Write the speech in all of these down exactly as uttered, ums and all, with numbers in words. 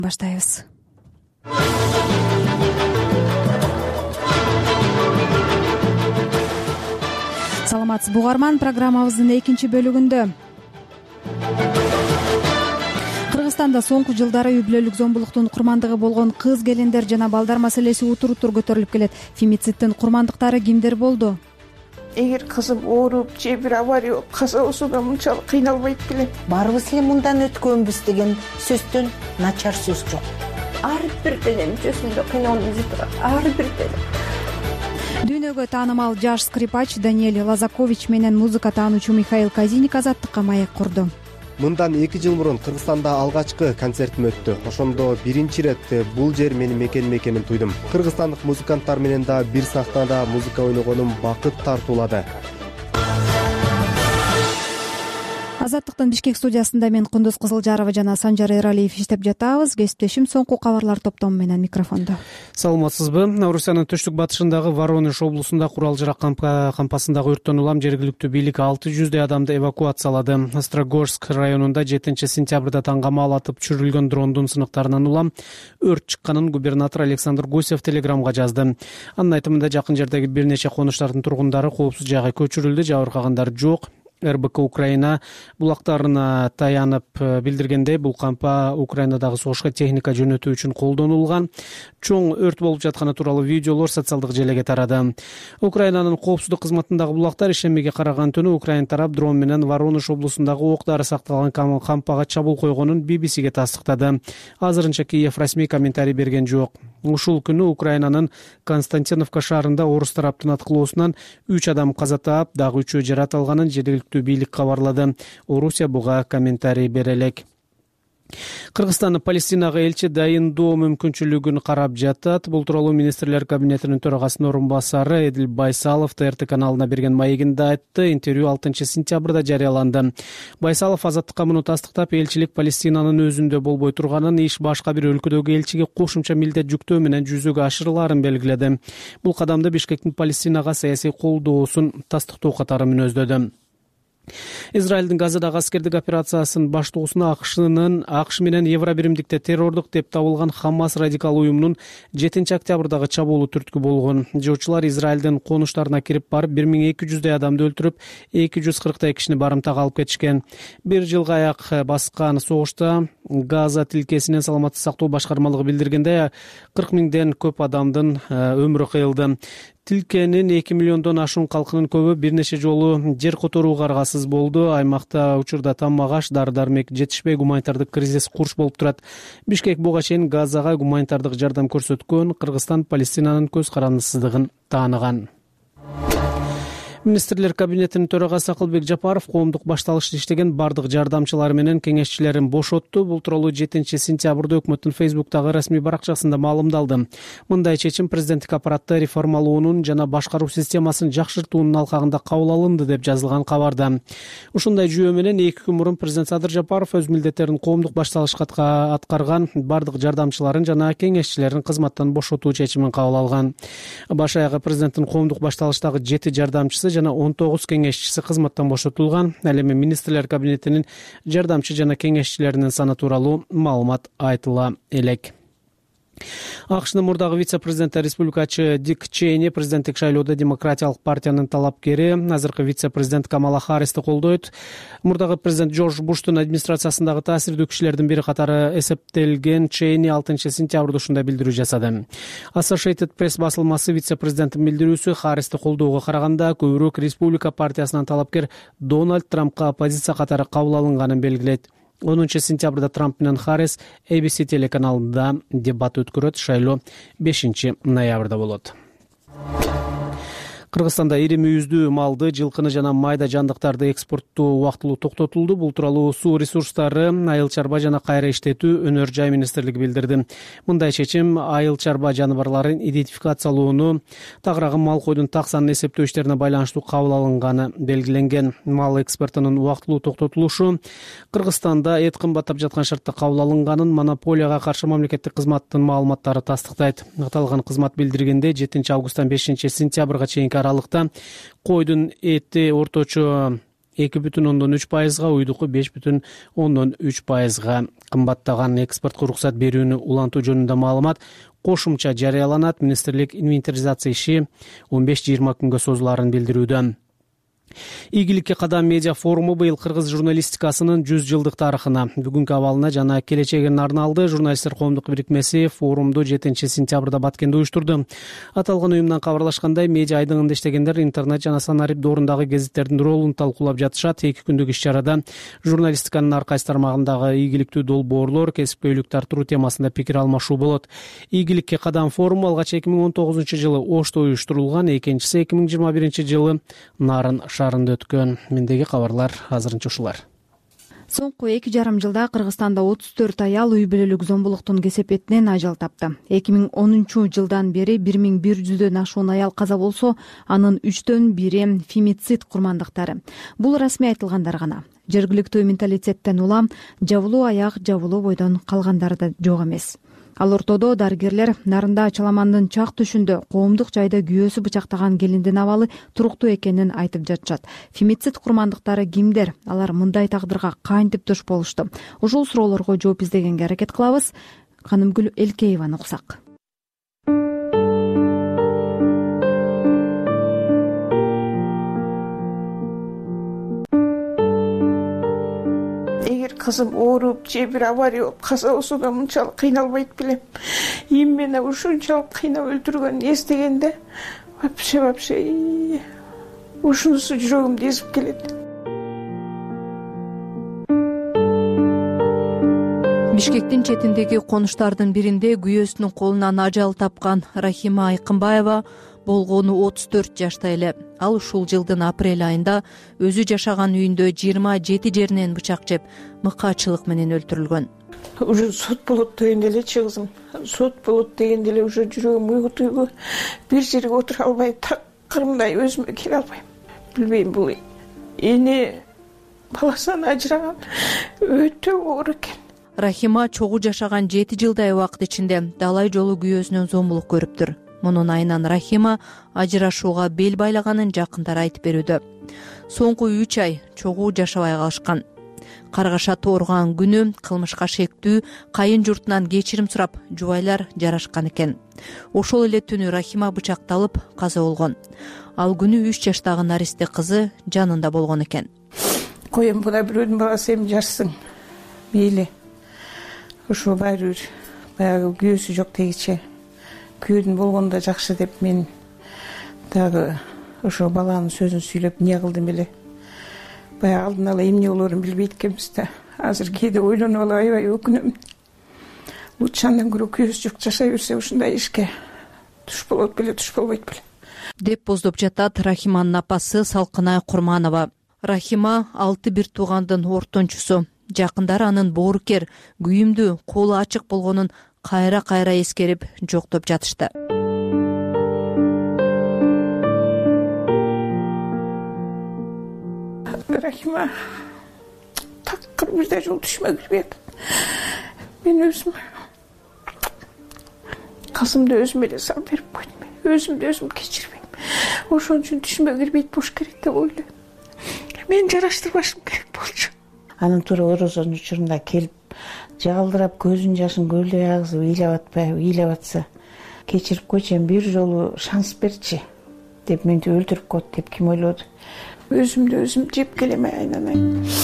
Баштайбыз. Саламатсызбы угарман, программабыздын экинчи бөлүгүндө Кыргызстанда соңку жылдары үй бүлөлүк зомбулуктун курмандыгы болгон кыз келиндер жана балдар маселеси утур-утур көтөрүлүп келет. Фемициттин курмандыктары кимдер болду? Эгер кызым ооруп же бир авария болуп каза болсо мен мынчалык кыйналбайт белем. Барыбыз эле мындан өткөнбүз деген сөздөн начар сөз жок. Ар бир деле мүчөсүндө кыйналып жүрөт. Ар бир деле. Дүйнөгө таанымал жаш скрипач Даниэль Лазакович менен музыка таануучу Михаил Казиник азаттыкка маек курду. Мындан эки жыл мурун Кыргызстанда алгачкы концертим өттү. Ошондо биринчи ирет бул жер менин мекеним экенин туйдум. Кыргызстандык музыканттар менен да бир сахнада музыка ойногонум бакыт тартуулады. Азаттыктын Бишкек студиясында мен Кундуз Кызылжарова жана Санжар Эралиев иштеп жатабыз. Кесиптешим соңку кабарлар топтому менен микрофондо. Саламатсызбы? Орусиянын түштүк батышындагы Воронеж облусунда курал-жарак кампасындагы өрттөн улам жергиликтүү бийлик алты жүздөй адамды эвакуациялады. Острогорск районунда жетинчи сентябрда таңгамал атып түшүрүлгөн дрондун сыныктарынан улам өрт чыкканын губернатор Александр Гусев телеграмга жазды. Анын айтымында жакын жердеги бир нече конуштардын тургундары коопсуз жайга көчүрүлдү, жабыркагандар жок. эр бэ ка Украина булактарына таянып билдиргендей, бул кампа Украинадагы согушка техника жөнөтүү үчүн колдонулган. Чоң өрт болуп жатканы тууралуу видеолор социалдык желеге тарады. Украинанын коопсуздук кызматындагы булактар ишенбеге караган түнү Украин тарап дрон менен Воронеж облусундагы ок-дары сакталган кампага чабуул койгонун би би си ге тастыктады. Азырынча Киев расмий комментарий берген жок. Ушул күнү Украинанын Константиновка шаарында орус тараптын аткылоосунан үч адам каза таап, дагы үчөө жарат алганын жергиликтүү бийлик кабарлады. Орусия буга комментарий бере элек. Кыргызстан Палестинага элчи дайындоо мүмкүнчүлүгүн карап жатат. Бул тууралуу министрлер кабинетинин төрагасынын орун басары Эдил Байсалов Т Р Т каналына берген маегинде айтты. Интервью алтынчы сентябрда жарыяланды. Байсалов Азаттыкка муну тастыктап, элчилик Палестинанын өзүндө болбой турганын, иш башка бир өлкөдөгү элчиге кошумча милдет жүктөө менен жүзөгө ашырылаарын белгиледи. Бул кадамды Бишкектин Палестинага саясий колдоосун тастыктоо катары мүнөздөдү. Израилдин Газадагы аскердик операциясынын баштоосуна АКШнын АКШ менен Евробиримдикте террордук деп табылган Хамас радикал уюмунун жетинчи октябрдагы чабуулу түрткү болгон. Жоочулар Израилдин конуштарына кирип барып бир миң эки жүздөй адамды өлтүрүп, эки жүз кырктай кишини барымтага алып кетишкен. Бир жылга аяк баскан согушта Газа тилкесинен саламаттык сактоо башкармалыгы билдиргендей, кырк миңден көп адамдын өмүрү кыйылды. Тилкенин эки миллиондон ашуун калкынын көбү бир нече жолу жер которууга аргасыз болду. Аймакта учурда тамак аш, дары-дармек жетишпей, гуманитардык кризис курч болуп турат. Бишкек буга чейин Газага гуманитардык жардам көрсөткөн. Кыргызстан Палестинанын көз карандысыздыгын тааныган. Министрлер кабинетинин төрагасы Акылбек Жапаров коомдук башталышта иштеген бардык жардамчылары менен кеңешчилерин бошотту. Бул тууралуу жетинчи сентябрда өкмөттүн Фейсбуктагы расмий баракчасында маалымдалды. Мындай чечим президенттик аппаратты реформалоонун жана башкаруу системасын жакшыртуунун алкагында кабыл алынды деп жазылган кабарда. Ушундай жүйө менен эки күн мурун президент Садыр Жапаров өз милдеттерин коомдук башталышка аткарган бардык жардамчыларын жана кеңешчилерин кызматтан бошотуу чечимин кабыл алган. Баш аягы президенттин коомдук башталыштагы жети жардамчысы жана он тогуз кеңешчиси кызматтан бошотулган. Ал эми министрлер кабинетинин жардамчы жана кеңешчилеринин саны тууралуу маалымат айтыла элек. АКШнын мурдагы вице-президенти республикачы Дик Чейни президенттик шайлоодо Демократиялык партиянын талапкери, азыркы вице-президент Камала Харристи колдойт. Мурдагы президент Джордж Буштун администрациясындагы таасирдүү кишилердин бири катары эсептелген Чейни алтынчы сентябрда ушундай билдирүү жасады. Associated Press басылмасы вице-президенттин билдирүүсү Харристи колдоого караганда көбүрөөк республика партиясынан талапкер Дональд Трампка оппозиция катары кабыл алынганын белгилейт. онунчу сентябрда Трамп менен Харрис A B C телеканалында дебат өткөрөт. Шайлоо бешинчи ноябрда болот. Кыргызстанда ири мүйүздүү малды, жылкыны жана майда жандыктарды экспорттоо убактылуу токтотулду. Бул тууралуу суу ресурстары, айыл чарба жана кайра иштетүү өнөр жай министрлиги билдирди. Мындай чечим айыл чарба жаныбарларын идентификациялоону, тагыраагы мал койдун так санын эсептөө иштерине байланыштуу кабыл алынганы белгиленген. Мал экспортунун убактылуу токтотулушу Кыргызстанда эт кымбаттап жаткан шартта кабыл алынганын монополияга каршы мамлекеттик кызматтын маалыматтары тастыктайт. Аталган кызмат билдиргендей, жетинчи августтан бешинчи сентябрга чейинки аралыкта койдун эти орточо эки бүтүн ондон үч пайызга, уйдуку беш бүтүн ондон үч пайызга кымбаттаган. Экспортко уруксат берүүнү улантуу жөнүндө маалымат кошумча жарыяланат. Министрлик инвентаризация иши он беш жыйырма күнгө созулаарын билдирүүдө. Ийгиликке кадам медиа форуму быйыл кыргыз журналистикасынын жүз жылдык тарыхына, бүгүнкү абалына жана келечегине арналды. Журналисттер коомдук бирикмеси форумду жетинчи сентябрда Баткенде уюштурду. Аталган уюмдан кабарлашкандай, медиа айдыгында иштегендер интернет жана санарип доорундагы гезиттердин ролун талкуулап жатышат. Эки күндүк иш-чарада журналистиканын ар кайсы тармагындагы ийгиликтүү долбоорлор, кесипкөйлүктү арттыруу темасында пикир алмашуу болот. Ийгиликке кадам форуму алгач эки миң он тогузунчу жылы Ошто уюштурулган, экинчиси эки миң жыйырма биринчи жылы Нарын шаарында өткөн. Мендеги кабарлар азырынча ушулар. Соңку эки жарым жылда Кыргызстанда отуз төрт аял үй бүлөлүк зомбулуктун кесепетинен ажал тапты. эки миң онунчу жылдан бери бир миң бир жүздөн ашуун аял каза болсо, анын үчтөн бири фемицид курмандыктары. Бул расмий айтылгандар гана. Жергиликтүү менталитеттен улам жабылуу аяк, жабылуу бойдон калгандары да жок эмес. Ал ортодо дарыгерлер Нарында Чаламандын чак түшүндө коомдук жайда күйөөсү бычактаган келиндин абалы туруктуу экенин айтып жатышат. Фемицид курмандыктары кимдер? Алар мындай тагдырга кантип туш болушту? Ушул суроолорго жооп издегенге аракет кылабыз. Канымгүл Элкееваны уксак. Кызым ооруп же бир авария болуп каза болсо да мынчалык кыйналбайт белем. Эми мени ушунчалык кыйнап өлтүргөнүн эстегенде вообще вообще ушунусу жүрөгүмдү эзип келет. Бишкектин четиндеги конуштардын биринде күйөөсүнүн колунан ажал тапкан Рахима Айкынбаева болгону отуз төрт жашта эле. Ал ушул жылдын апрель айында өзү жашаган үйүндө жыйырма жети жеринен бычак жеп, мыкаачылык менен өлтүрүлгөн. Уже сот болот дегенде элечи кызым. Сот болот дегенде эле уже жүрөгүм уйгу туйгу. Бир жерге отура албайм, такырымдай өзүмө келе албайм. Билбейм, бул эне баласынан ажыраган өтө оор экен. Рахима чогуу жашаган жети жылдай убакыт ичинде далай жолу күйөөсүнөн зомбулук көрүптүр. Мунун айынан Рахима ажырашууга бел байлаганын жакындары айтып берүүдө. Соңку үч ай чогуу жашабай калышкан. Каргаша тоорган күнү кылмышка шектүү кайын журтунан кечирим сурап жубайлар жарашкан экен. Ошол эле түнү Рахима бычакталып каза болгон. Ал күнү үч жаштагы наристе кызы жанында болгон экен. Коем буна бирөөнүн баласы эми жашсың. Мейли. Ошо баары бир баягы күйөөсү жок дегиче. Күйөөдүн болгондо жакшы деп мен дагы ошо баланын сөзүн сүйлөп эмне кылдым эле. Баягы алдын ала эмне болоорун билбейт экенбиз да. Азыр кээде ойлонуп алып аябай өкүнөм. Лучше андан көрө күйөөсү жок жашай берсе ушундай ишке туш болот беле, туш болбойт беле деп боздоп жатат Рахиманын апасы Салкынай Курманова. Рахима алты бир туугандын ортончусу. Жакындары анын боорукер, күйүмдүү, колу ачык болгонун кайра-кайра эскерип жоктоп жатышты. Рахима такыр бирде жол түшмө кирбейт. Мен өзүм кызымды өзүм эле салып берип койдум. Өзүмдү өзүм кечирбейм. Ошон үчүн түшмө кирбейт болуш керек деп ойлойм. Мен жараштырбашым керек болчу. Анын туура орозонун учурунда келип жалдырап көзүнүн жашын көлдөй агызып ыйлап атпайбы, ыйлап атса, кечирип койчу, бир жолу шанс берчи деп мени өлтүрүп коет деп ким ойлоду? Өзүмдү өзүм жеп келем айнанай.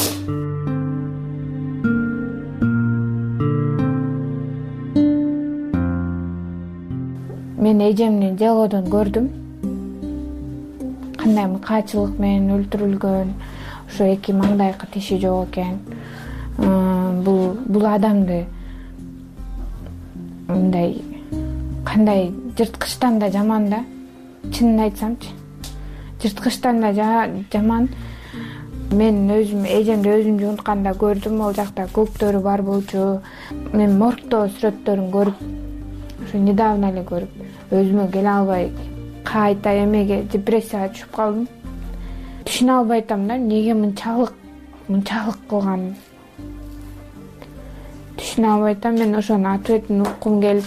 Мен эжемни делодон көрдүм. Кандай мыкаачылык менен өлтүрүлгөн, ошо эки маңдайкы тиши жок экен. Бул бул адамды мындай кандай жырткычтан да жаман да. Чынын айтсамчы. Жырткычтан да жаман. Мен өзүм эжемди өзүм жуунтканда көрдүм, ал жакта көктөрү бар болчу. Мен моргто сүрөттөрүн көрүп, ошо недавно эле көрүп, өзүмө келе албай кайта эмеге депрессияга түшүп калдым. Түшүнө албай атам да, эмнеге мынчалык мынчалык кылганын. Түшүнө албай атам, мен ошонун ответин уккум келип,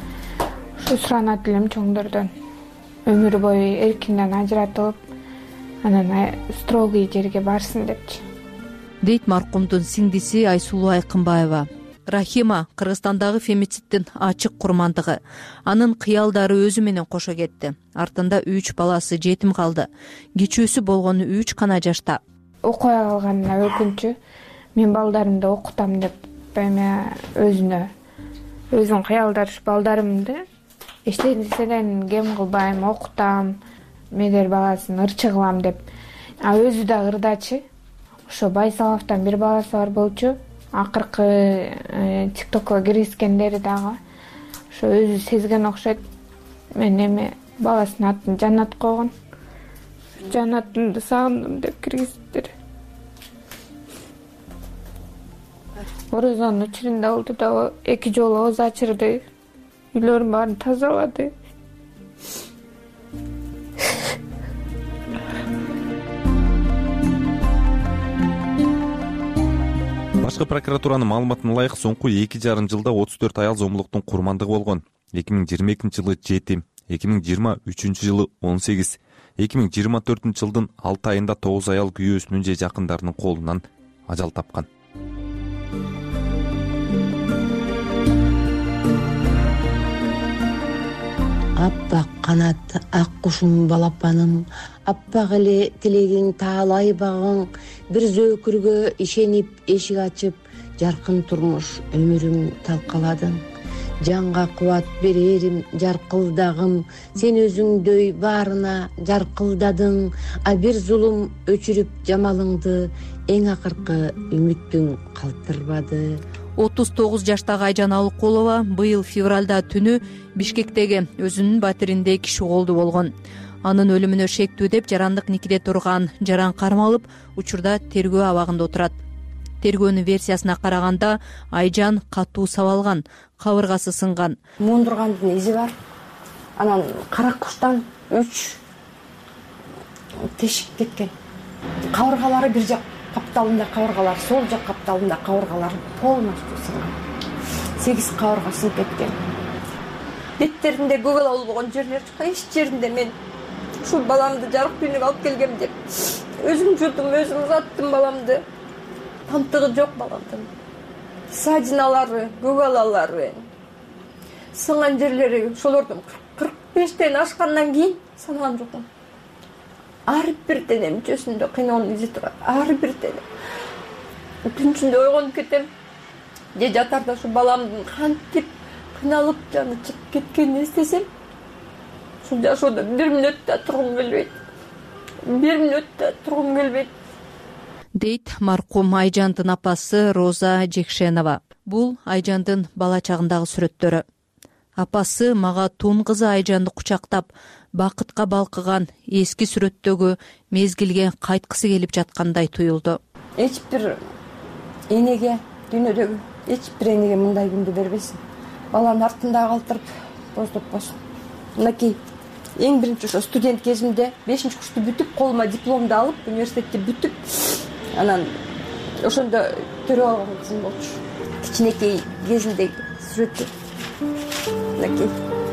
ошо суранат элем чоңдордон. Өмүр бою эркинден ажыратылып, анан строгий жерге барсын депчи, дейт маркумдун сиңдиси Айсулуу Айкынбаева. Рахима Кыргызстандагы фемициддин ачык курмандыгы. Анын кыялдары өзү менен кошо кетти. Артында үч баласы жетим калды. Кичүүсү болгону үч гана жашта. Окуй калганына өкүнчү. Мен балдарымды окутам деп эме өзүнө өзүнүн кыялдары балдарымды эчтеседен кем кылбайм, окутам, медер баласын ырчы кылам деп. А өзү да ырдачы. Ошо Байсаловдон бир баласы бар болчу. Акыркы тиктокко киргизгендери дагы ошо өзү сезген окшойт. Мен эме баласынын атын Жанат койгон. Жанатымды сагындым деп киргиздиптир. Орозонун учурунда болду да эки жолу ооз ачырды. Үйлөрүн баарын тазалады. Башкы прокуратуранын маалыматына ылайык соңку эки жарым жылда отуз төрт аял зомбулуктун курмандыгы болгон. эки миң жыйырма экинчи жылы жети, эки миң жыйырма үчүнчү жылы он сегиз, эки миң жыйырма төртүнчү жылдын алты айында тогуз аял күйөөсүнүн же жакындарынын колунан ажал тапкан. Аппак канат ак кушум балапаным, аппак эле тилегиң таалай багың, бир зөөкүргө ишенип эшик ачып, жаркын турмуш өмүрүм талкаладың. Жанга кубат берерим жаркылдагым, сен өзүңдөй баарына жаркылдадың, а бир зулум өчүрүп жамалыңды, эң акыркы үмүттүң калтырбады. отуз тогуз жаштагы Айжан Алыкулова быйыл февралда түнү Бишкектеги өзүнүн батиринде киши колду болгон. Анын өлүмүнө шектүү деп жарандык никиде турган Жаран кармалып, учурда тергөө абагында отурат. Тергөөнүн версиясына караганда Айжан катуу сабалган, кабыргасы сынган. Мундургандын изи бар. Анан кара куштан үч тешик кеткен. Кабыргалары бир жак капталында кабыргалар, сол жак капталында кабыргалар полностью сынган. сегиз кабырга сынып кеткен. Беттеринде көгөл албаган жерлер, эч жеринде мен ушул баламды жарык дүйнөгө алып келгем деп өзүм жудум, өзүм узаттым баламды. Тамтыгы жок баламдын. Садиналары, көгөлалары, сынган жерлери ошолордун кырк бештен ашкандан кийин санаган жокмун. Ар бир дене мүчөсүндө кыйноонун изи турат. Ар бир дене. Түн ичинде ойгонуп кетем. Же жатарда ушу баламдын кантип кыйналып жаны чыгып кеткенин эстесем, ушул жашоодо бир мүнөт да тургум келбейт. Бир мүнөт да тургум келбейт. Дейт маркум Айжандын апасы Роза Жекшенова. Бул Айжандын бала чагындагы сүрөттөрү. Апасы мага тун кызы Айжанды кучактап, бакытка балкыган эски сүрөттөгү мезгилге кайткысы келип жаткандай туюлду. Эч бир энеге, дүйнөдөгү эч бир энеге мындай күндү бербесин. Баланы артында калтырып боздотпосун. Мынакей эң биринчи ошо студент кезимде бешинчи курсту бүтүп, колума дипломду алып, университетти бүтүп, анан ошондо төрөп алган кызым болчу. Кичинекей кезиндеги сүрөттү. Мынакей.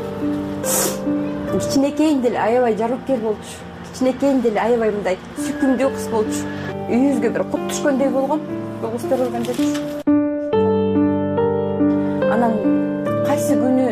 Кичинекейин деле аябай жарыккер болчу. Кичинекейин деле аябай мындай сүйкүмдүү кыз болчу. Үйүбүзгө бир кут түшкөндөй болгон. Кыз төрөлгөн деп. Анан кайсы күнү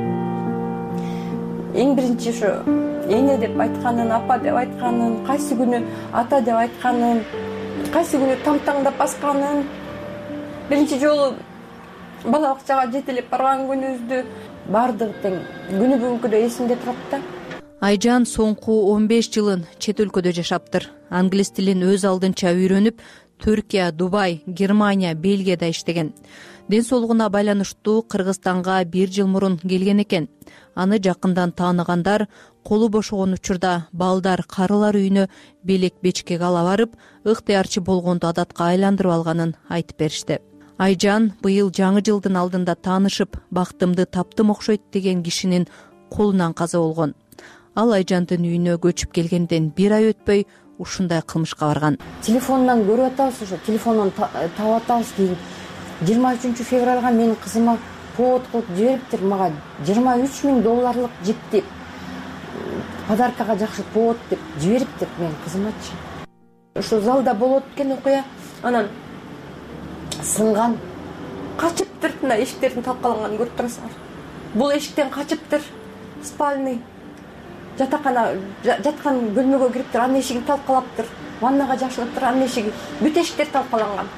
эң биринчи ошо эне деп айтканын, апа деп айтканын, кайсы күнү ата деп айтканын, кайсы күнү тамтаңдап басканын, биринчи жолу бала бакчага жетелеп барган күнүбүздү баардыгы тең күнү бүгүнкүдөй эсимде турат да. Айжан соңку он беш жылын чет өлкөдө жашаптыр. Англис тилин өз алдынча үйрөнүп, Түркия, Дубай, Германия, Бельгияда иштеген. Ден соолугуна байланыштуу Кыргызстанга бир жыл мурун келген экен. Аны жакындан тааныгандар колу бошогон учурда балдар карылар үйүнө белек бечкеге ала барып, ыктыярчы болгонду адатка айландырып алганын айтып беришти. Айжан быйыл жаңы жылдын алдында таанышып, бактымды таптым окшойт деген кишинин колунан каза болгон. Ал Айжандын үйүнө көчүп келгенден бир ай өтпөй ушундай кылмышка барган. Телефонунан көрүп атабыз, ошо телефонун таап атабыз. Кийин жыйырма үчүнчү февралга менин кызыма повод кылып жибериптир. Мага жыйырма үч миң долларлык жипти подаркага жакшы болот деп жибериптир менин кызымачы. Ошо залда болот экен окуя, анан сынган качыптыр, мына эшиктердин талкаланганын көрүп турасыңар. Бул эшиктен качыптыр, спальный жатакана жаткан бөлмөгө кириптир, анын эшигин талкалаптыр, ваннага жашылыптыр, анын эшиги, бүт эшиктер талкаланган.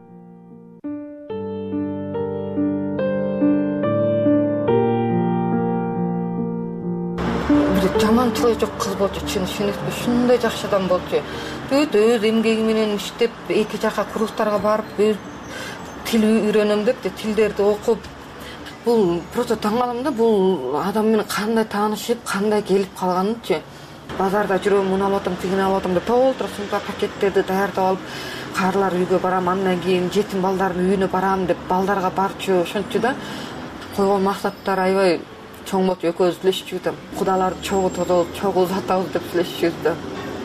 Жаман тиле жок кыз болчу, чын шыныкпы, ушундай жакшы адам болчу. Бүт өз эмгеги менен иштеп, эки жака курстарга барып, өз тил үйрөнөм деп, тилдерди окуп, бул просто таң калам да, бул адам менен кандай таанышып, кандай келип калганынчы. Базарда жүрөм, муну алып атам, тигини алып атам деп толтура сумка пакеттерди даярдап алып, каарылар үйгө барам, андан кийин жетим балдардын үйүнө барам деп балдарга барчу, ошончу да. Койгон максаттар аябай чоң болчу, экөөбүз сүйлөшчүбүз да. Кудаларды чогултабыз, чогуу узатабыз деп сүйлөшчүбүз да.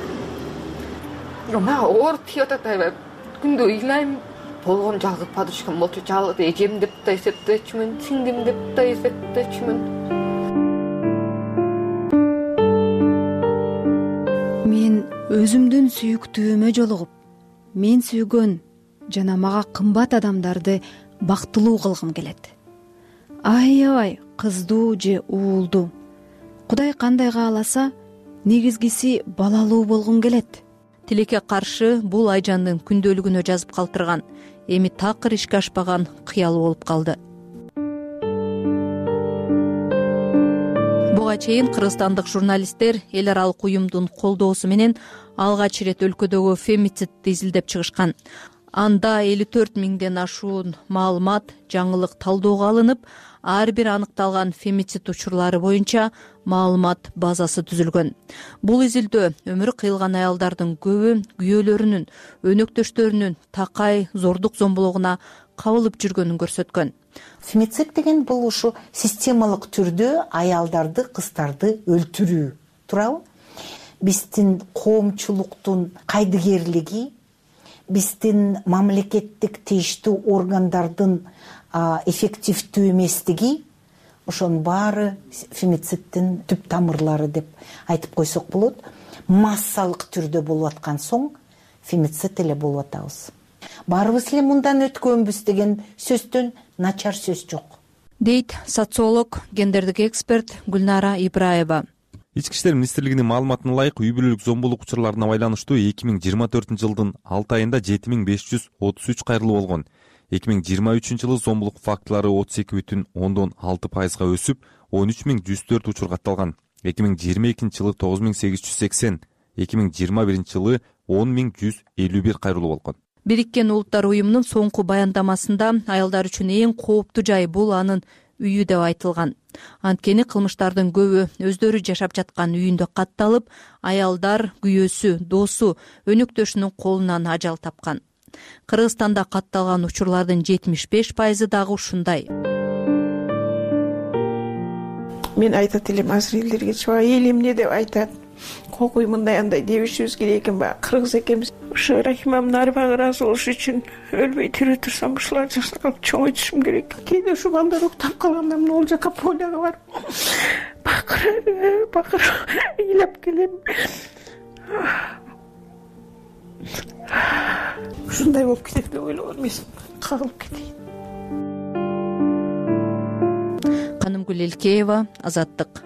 Мага оор тийип атат аябай. Күндө ыйлайм. Болгон жалгыз подружкам болчу, жалгыз эжем деп да эсептечүмүн, сиңдим деп да эсептечүмүн. Мен өзүмдүн сүйүктүүмө жолугуп, мен сүйгөн жана мага кымбат адамдарды бактылуу кылгым келет. Аябай кыздуу же уулду. Кудай кандай кааласа, негизгиси балалуу болгум келет. Тилекке каршы бул Айжандын күндөлүгүнө жазып калтырган, эми такыр ишке ашпаган кыял болуп калды. Буга чейин кыргызстандык журналисттер эл аралык уюмдун колдоосу менен алгач ирет өлкөдөгү фемицидти изилдеп чыгышкан. Анда элүү төрт миңден ашуун маалымат, жаңылык талоого алынып, ар бир аныкталган фемицид учурлары боюнча маалымат базасы түзүлгөн. Бул изилдөө өмүрү кыйылган аялдардын көбү күйөөлөрүнүн, өнөктөштөрүнүн такай зордук зомбулугуна кабылып жүргөнүн көрсөткөн. Фемицид деген бул ушу системалык түрдө аялдарды, кыздарды өлтүрүү, туурабы? Биздин коомчулуктун кайдыгерлиги, биздин мамлекеттик тийиштүү органдардын эффективдүү эместиги, ошонун баары фемициддин түп тамырлары деп айтып койсок болот. Массалык түрдө болуп аткан соң фемицид эле болуп атабыз. Баарыбыз эле мындан өткөнбүз деген сөздөн начар сөз жок, дейт социолог, гендердик эксперт Гүлнара Ибраева. Ички иштер министрлигинин маалыматына ылайык, үй бүлөлүк зомбулук учурларына байланыштуу эки миң жыйырма төртүнчү жылдын алты айында жети миң беш жүз отуз үч кайрылуу болгон. эки миң жыйырма үчүнчү жылы зомбулук фактылары отуз эки бүтүн ондон алты пайызга өсүп, он үч миң жүз төрт учур катталган. эки миң жыйырма экинчи жылы тогуз миң сегиз жүз сексен, эки миң жыйырма биринчи жылы он миң жүз элүү бир кайрылуу болгон. Бириккен Улуттар уюмунун соңку баяндамасында аялдар үчүн эң кооптуу жай бул анын үйү деп айтылган. Анткени кылмыштардын көбү өздөрү жашап жаткан үйүндө катталып, аялдар күйөөсү, досу, өнөктөшүнүн колунан ажал тапкан. Кыргызстанда катталган учурлардын жетимиш беш пайызы дагы ушундай. Мен айтат элем азыр элдерге, чоа эл эмне деп айтат. Кокуй мындай андай дебишибиз керек экен, баягы кыргыз экенбиз. Ошо Рахимамдын арбагы ыраазы болуш үчүн өлбөй тирүү турсам, ушулар жашап чоңойтушум керек. Кээде ушу балдар уктап калганда могул жака поляга барып бакыр бакыр ыйлап келем. Ушундай болуп кетет деп ойлогон эмесмин, кагылып кетейин. Канымгүл Элкеева, Азаттык.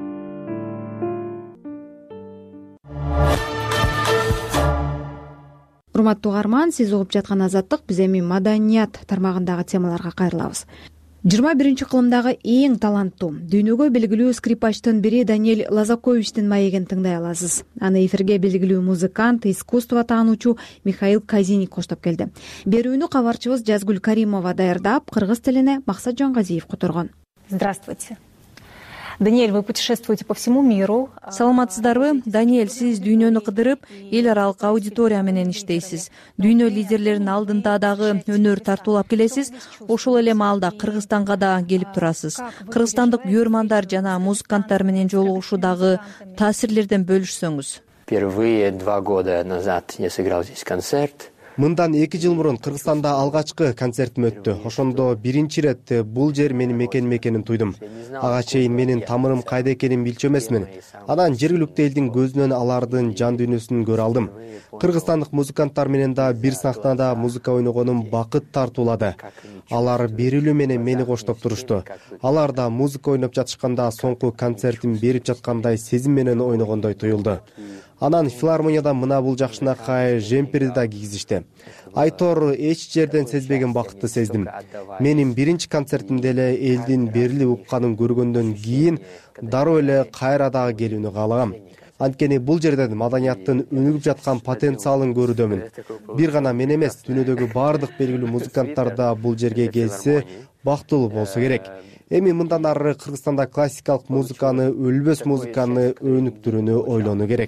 Урматтуу угарман, сиз угуп жаткан Азаттык. Биз эми маданият тармагындагы темаларга кайрылабыз. жыйырма биринчи кылымдагы эң таланттуу, дүйнөгө белгилүү скрипачтын бири Даниэль Лазаковичтин маегин тыңдай аласыз. Аны эфирге белгилүү музыкант, искусство таануучу Михаил Казиник коштоп келди. Берүүнү кабарчыбыз Жазгүл Каримова даярдап, кыргыз тилине Максат Жангазиев которгон. Здравствуйте. Даниэль, вы путешествуете по всему миру. Саламатсыздарбы? Даниэль, сиз дүйнөнү кыдырып, эл аралык аудитория менен иштейсиз. Дүйнө лидерлеринин алдында дагы өнөр тартуулап келесиз. Ошол эле маалда Кыргызстанга да келип турасыз. Кыргызстандык күйөрмандар жана музыканттар менен жолугушуудагы таасирлерден бөлүшсөңүз. Впервые два года назад я сыграл здесь концерт. Мындан эки жыл мурун Кыргызстанда алгачкы концертим өттү. Ошондо биринчи ирет бул жер менин мекеним экенин туйдум. Ага чейин менин тамырым кайда экенин билчү эмесмин. Анан жергиликтүү элдин көзүнөн алардын жан дүйнөсүн көрө алдым. Кыргызстандык музыканттар менен да бир сахнада музыка ойногонум бакыт тартуулады. Алар берилүү менен мени коштоп турушту. Алар да музыка ойноп жатышканда соңку концертин берип жаткандай сезим менен ойногондой туюлду. Анан филармонияда мына бул жакшынакай жемперди да кийгизишти. Айтор эч жерден сезбеген бакытты сездим. Менин биринчи концертимде эле элдин берилип укканын көргөндөн кийин дароо эле кайра дагы келүүнү каалагам. Анткени бул жерден маданияттын өнүгүп жаткан потенциалын көрүүдөмүн. Бир гана мен эмес, дүйнөдөгү бардык белгилүү музыканттар да бул жерге келсе бактылуу болсо керек. Эми мындан ары Кыргызстанда классикалык музыканы, өлбөс музыканы өнүктүрүүнү ойлонуу керек.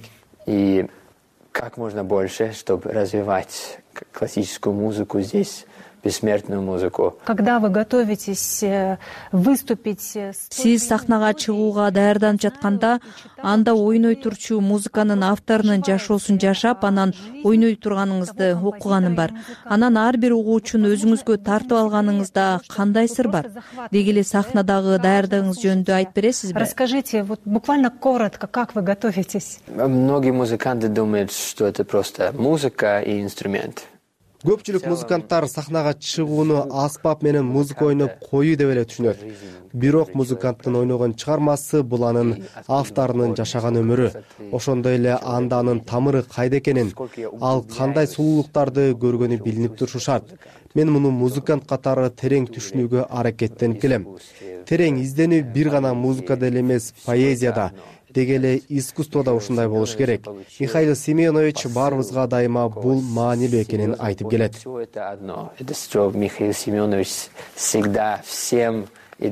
И как можно больше, чтобы развивать классическую музыку здесь, бессмертную музыку. Когда вы готовитесь выступить... Сиз сахнага чыгууга даярданып жатканда, анда ойной турчу музыканын авторунун жашоосун жашап, анан ойной турганыңызды окуганым бар. Анан ар бир угуучуну өзүңүзгө тартып алганыңызда кандай сыр бар? Деги эле сахнадагы даярдыгыңыз жөнүндө айтып бересизби? Расскажите, вот буквально коротко, как вы готовитесь? Многие музыканты думают, что это просто музыка и инструмент. Көпчүлүк музыканттар сахнага чыгууну аспап менен музыка ойноп коюу деп эле түшүнөт. Бирок музыканттын ойногон чыгармасы бул анын авторунун жашаган өмүрү. Ошондой эле анда анын тамыры кайда экенин, ал кандай сулуулуктарды көргөнү билинип турушу шарт. Мен муну музыкант катары терең түшүнүүгө аракеттенип келем. Терең изденүү бир гана музыкада эле эмес, поэзияда, деги эле искусствода ушундай болуш керек. Михаил Семенович баарыбызга дайыма бул маанилүү экенин айтып келет. Это что Михаил Семенович всегда всем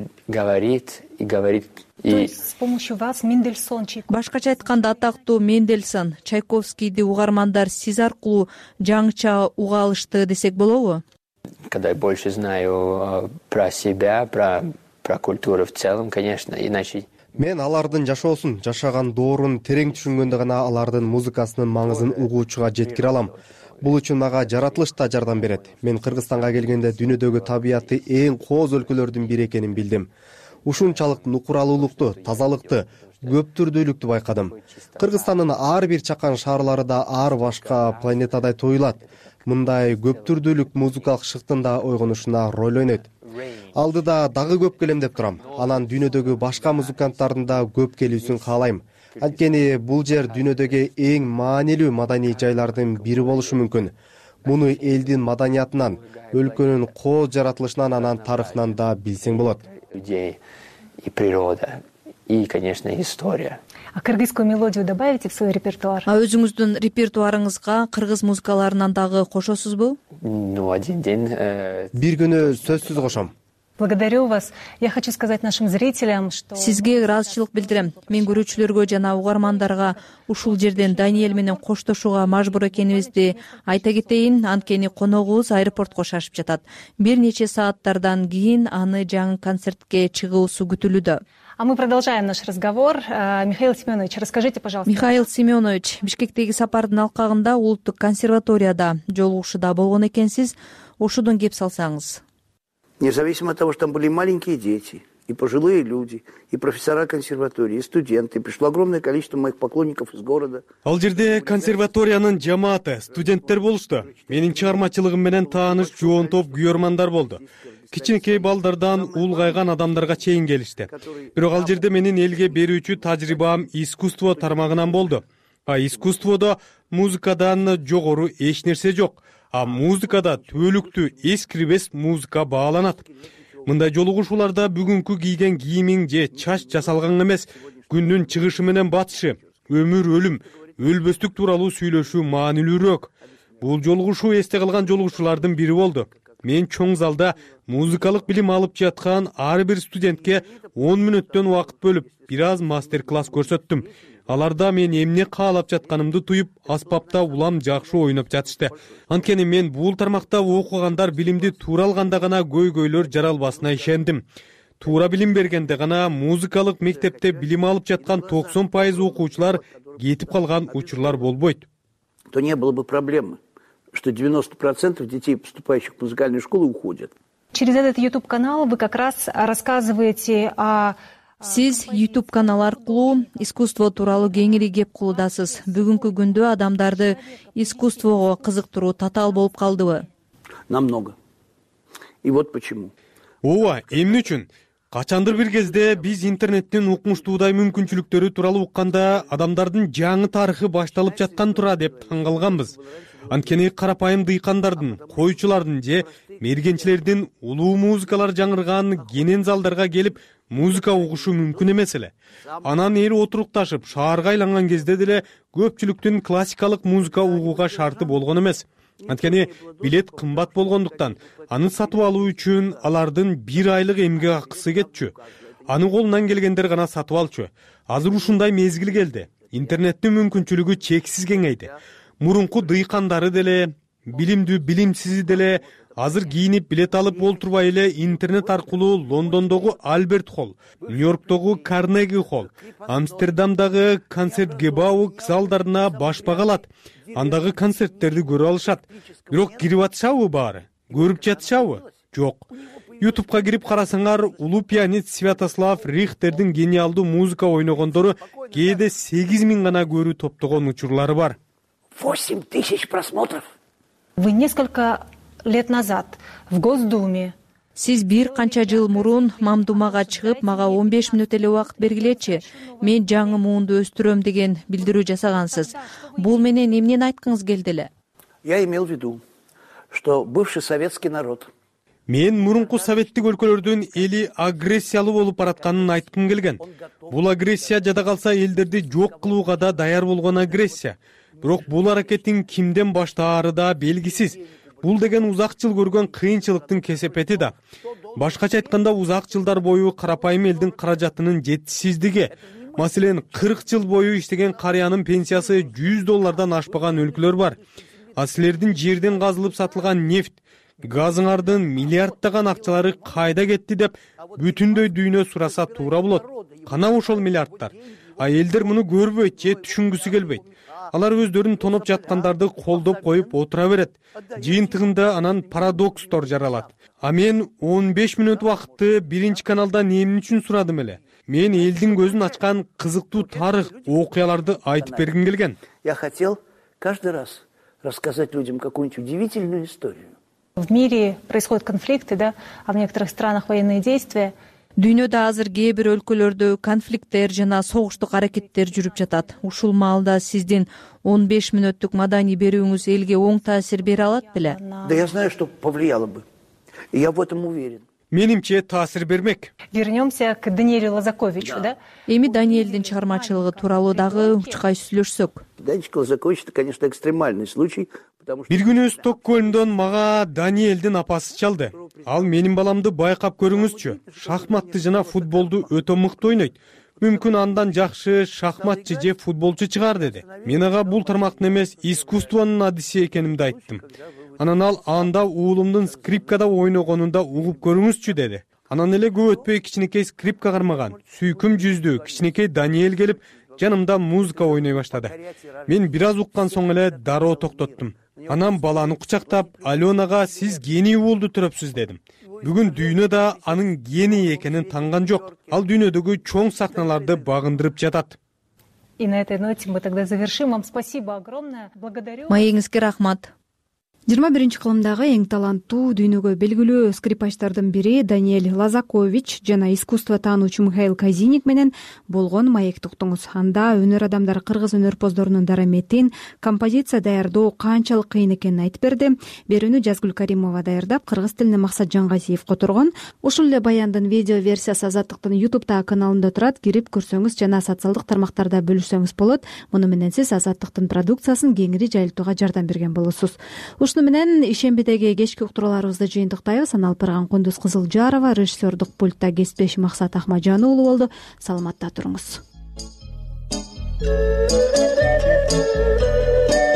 говорит и говорит. То есть с помощью вас Мендельсон, Чайковский. Башкача айтканда атактуу Мендельсон, Чайковскийди угармандар сиз аркылуу жаңыча уга алышты десек болобу? Когда я больше знаю про себя, про про культуру в целом, конечно, иначе. Мен алардын жашоосун, жашаган доорун терең түшүнгөндө гана алардын музыкасынын маңызын угуучуга жеткире алам. Бул үчүн мага жаратылыш да жардам берет. Мен Кыргызстанга келгенде дүйнөдөгү табиятты эң кооз өлкөлөрдүн бири экенин билдим. Ушунчалык нукуралуулукту, тазалыкты, көптүрдүүлүктү байкадым. Кыргызстандын ар бир чакан шаарлары да ар башка планетадай туюлат. Мындай көптүрдүүлүк музыкалык шыктын да ойгонушуна роль ойнойт. Алдыда дагы көп келем деп турам. Анан дүйнөдөгү башка музыканттардын да көп келүүсүн каалайм. Анткени бул жер дүйнөдөгү эң маанилүү маданий жайлардын бири болушу мүмкүн. Муну элдин маданиятынан, өлкөнүн кооз жаратылышынан, анан тарыхынан да билсең болот. Людей и природа, и, конечно, история. А кыргызскую мелодию добавите в свой репертуар? А өзүңүздүн репертуарыңызга кыргыз музыкаларынан дагы кошосузбу? Ну, один день. Бир күнү сөзсүз кошом. Благодарю вас. Я хочу сказать нашим зрителям, что... Сизге ыраазычылык билдирем. Мен көрүүчүлөргө жана угармандарга ушул жерден Даниэль менен коштошууга мажбур экенибизди айта кетейин, анткени коногубуз аэропортко шашып жатат. Бир нече сааттардан кийин аны жаңы концертке чыгуусу күтүлүүдө. А мы продолжаем наш разговор. Михаил Семенович, расскажите, пожалуйста. Михаил Семенович, Бишкектеги сапардын алкагында Улуттук консерваторияда жолугушууда болгон экенсиз. Ошодон кеп салсаңыз. Независимо от того, что там были маленькие дети, и пожилые люди, и профессора консерватории, и студенты. Пришло огромное количество моих поклонников из города. Ал жерде консерваториянын жамааты, студенттер болушту. Менин чыгармачылыгым менен тааныш жоон топ күйөрмандар болду. Кичинекей балдардан улгайган адамдарга чейин келишти. Бирок ал жерде менин элге берүүчү тажрыйбам искусство тармагынан болду. А искусстводо музыкадан жогору эч нерсе жок. А музыкада түбөлүктүү эскирбес музыка бааланат. Мындай жолугушууларда бүгүнкү кийген кийимиң же чач жасалган эмес, күндүн чыгышы менен батышы, өмүр өлүм, өлбөстүк тууралуу сүйлөшүү маанилүүрөөк. Бул жолугушуу эсте калган жолугушуулардын бири болду. Мен чоң залда музыкалык билим алып жаткан ар бир студентке он мүнөттөн убакыт бөлүп, бир аз мастер-класс көрсөттүм. Аларда мен эмне каалап жатканымды туюп, аспапта улам жакшы ойноп жатышты. Анткени мен бул тармакта окугандар билимди туура алганда гана көйгөйлөр жаралбасына ишендим. Туура билим бергенде гана музыкалык мектепте билим алып жаткан токсон пайыз окуучулар кетип калган учурлар болбойт. То не было бы проблемы. что девяносто процентов детей, поступающих в музыкальную школу, уходят. Через этот YouTube-канал вы как раз рассказываете о... Сиз YouTube канал аркылуу искусство тууралуу кеңири кеп кылуудасыз. Бүгүнкү күндө адамдарды искусствого кызыктыруу татаал болуп калдыбы? Намного. И вот почему. Ооба, эмне үчүн? Качандыр бир кезде биз интернеттин укмуштуудай мүмкүнчүлүктөрү тууралуу укканда адамдардын жаңы тарыхы башталып жаткан тура деп таң калганбыз. Анткени карапайым дыйкандардын, койчулардын же мергенчилердин улуу музыкалар жаңырган кенен залдарга келип музыка угушу мүмкүн эмес эле. Анан эл отурукташып, шаарга айланган кезде деле көпчүлүктүн классикалык музыка угууга шарты болгон эмес. Анткени билет кымбат болгондуктан аны сатып алуу үчүн алардын бир айлык эмгек акысы кетчү. Аны колунан келгендер гана сатып алчу. Азыр ушундай мезгил келди. Интернеттин мүмкүнчүлүгү чексиз кеңейди. Мурунку дыйкандары деле, билимдүү билимсизи деле азыр кийинип билет алып олтурбай эле интернет аркылуу Лондондогу Альберт Холл, Нью-Йорктогу Карнеги Холл, Амстердамдагы концерт Гебаук залдарына башпак алат. Андагы концерттерди көрүп алышат. Бирок кирип атышабы баары? Көрүп жатышабы? Жок. YouTube'га кирип карасаңар, улуу пианист Святослав Рихтердин гениалдуу музыка ойногондору кээде сегиз миң гана көрүү топтогон учурлары бар. восемь тысяч просмотров. Вы несколько лет назад в Госдуме. Сиз бир канча жыл мурун Мамдумага чыгып, мага он беш мүнөт эле убакыт бергилечи, мен жаңы муунду өстүрөм деген билдирүү жасагансыз. Бул менен эмнени айткыңыз келди эле? Я имел в виду, что бывший советский народ. Мен мурунку советтик өлкөлөрдүн эли агрессиялуу болуп баратканын айткым келген. Бул агрессия жада калса элдерди жок кылууга да даяр болгон агрессия. Бирок бул аракеттин кимден баштаары да белгисиз. Бул деген узак жыл көргөн кыйынчылыктын кесепети да. Башкача айтканда, узак жылдар бою карапайым элдин каражатынын жетишсиздиги. Маселен, кырк жыл бою иштеген карыянын пенсиясы жүз доллардан ашпаган өлкөлөр бар. А силердин жерден казылып сатылган нефть, газыңардын миллиарддаган акчалары кайда кетти деп бүтүндөй дүйнө сураса туура болот. Кана ошол миллиарддар? А элдер муну көрбөйт же түшүнгүсү келбейт. Алар өздөрүн тоноп жаткандарды колдоп коюп отура берет. Жыйынтыгында анан парадокстор жаралат. А мен он беш мүнөт убакытты биринчи каналдан эмне үчүн сурадым эле? Мен элдин көзүн ачкан кызыктуу тарых, окуяларды айтып бергим келген. Я хотел каждый раз рассказать людям какую-нибудь удивительную историю. В мире происходят конфликты, да, а в некоторых странах военные действия. Дүйнөдө азыр кээ бир өлкөлөрдө конфликттер жана согуштук аракеттер жүрүп жатат. Ушул маалда сиздин он беш мүнөттүк маданий берүүңүз элге оң таасир бере алат беле? Да я знаю, что повлияло бы. И я в этом уверен. Менимче таасир бермек. Вернемся к Даниэлю Лазаковичу, да? Эми Даниэлдин чыгармачылыгы тууралуу дагы учкай сүйлөшсөк. Даниэль Лазакович — это, конечно, экстремальный случай. Бир күнү Стокгольмдон мага Даниэлдин апасы чалды. Ал менин баламды байкап көрүңүзчү. Шахматты жана футболду өтө мыкты ойнойт. Мүмкүн андан жакшы шахматчы же футболчу чыгар деди. Мен ага бул тармактын эмес, искусствонун адиси экенимди айттым. Анан ал анда уулумдун скрипкада ойногонунда угуп көрүңүзчү деди. Анан эле көп өтпөй кичинекей скрипка кармаган, сүйкүм жүздүү кичинекей Даниэль келип жанымда музыка ойной баштады. Мен бир аз уккан соң эле дароо токтоттум. Анан баланы кучактап, Аленага сиз гений болду төрөпсүз дедим. Бүгүн дүйнөдө анын гений экенин танган жок. Ал дүйнөдөгү чоң сахналарды багындырып жатат. И на этой ноте мы тогда завершим. Вам спасибо огромное. Благодарю. Маегиңизге рахмат. жыйырма биринчи кылымдагы эң таланттуу, дүйнөгө белгилүү скрипачтардын бири Даниэль Лазакович жана искусство таануучу Михаил Казиник менен болгон маекти уктуңуз. Анда өнөр адамдары кыргыз өнөрпоздорунун дараметин, композиция даярдоо канчалык кыйын экенин айтып берди. Берүүнү Жазгүл Каримова даярдап, кыргыз тилине Максат Жангазиев которгон. Ушул эле баяндын видео версиясы Азаттыктын YouTube'дагы каналында турат. Кирип көрсөңүз жана социалдык тармактарда бөлүшсөңүз болот. Муну менен сиз Азаттыктын продукциясын кеңири жайылтууга жардам берген болосуз. Ушуну менен ишембидеги кечки уктурууларыбызды жыйынтыктайбыз. Аны алып барган Кундуз Кызылжарова, режиссердук пультта кесиптешим Максат Ахмаджан уулу болду. Саламатта туруңуз.